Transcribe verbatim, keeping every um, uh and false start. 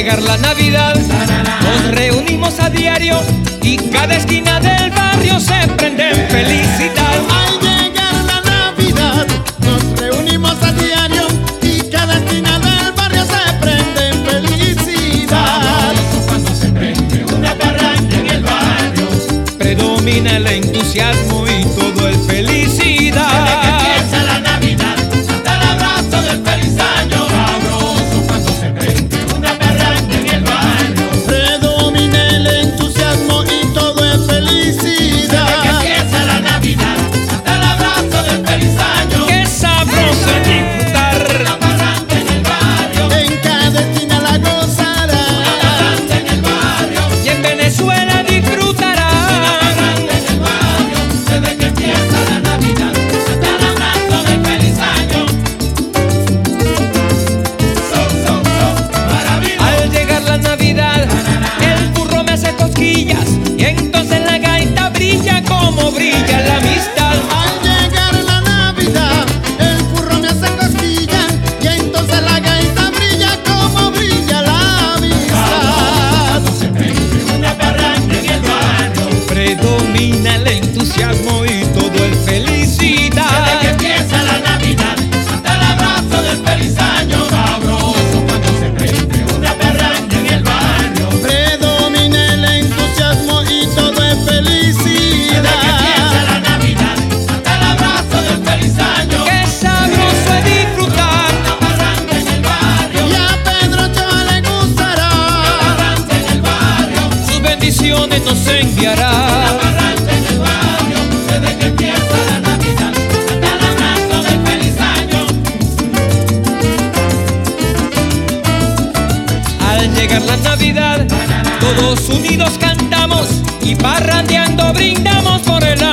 llegar la Navidad, nos reunimos a diario y cada esquina del barrio se prende en felicidad. Al llegar la Navidad, nos reunimos a diario y cada esquina del barrio se prende en felicidad. Sabroso cuando se prende una parranda en el barrio, predomina el entusiasmo y todo es felicidad. desde que empieza la Navidad hasta el abrazo del feliz año. Sabroso cuando se prende una parranda en el barrio, Predomina el entusiasmo y todo es felicidad. desde que empieza la Navidad hasta el abrazo del feliz año. Qué sabroso es disfrutar, Una parranda en el barrio, En cada esquina la gozará. una parranda en el barrio, y en Venezuela disfrutarán. parranda en el barrio, desde que empieza la Navidad hasta el abrazo del feliz año. So, so, so, maravilloso. Al llegar la Navidad, el burro me hace cosquillas y entonces la gaita brilla como brilla la amistad. Al llegar la Navidad, el burro me hace cosquillas y entonces la gaita brilla como brilla la amistad. Cuando se prende una parranda en el barrio, Predomina el entusiasmo y todo es desde que felicidad. empieza la Navidad hasta el abrazo del feliz año. Sabroso cuando se prende una parranda en el barrio, Predomina el entusiasmo y todo es desde que empieza felicidad. la Navidad hasta el abrazo del feliz año. Qué sabroso es disfrutar, Una parranda en el barrio, Y a Pedro Ochoa le gustará. parranda en el barrio, sus bendiciones nos enviará. parranda en el barrio, desde que empieza la Navidad hasta el abrazo del feliz año. Al llegar la Navidad, todos unidos cantamos y parrandeando brindamos por el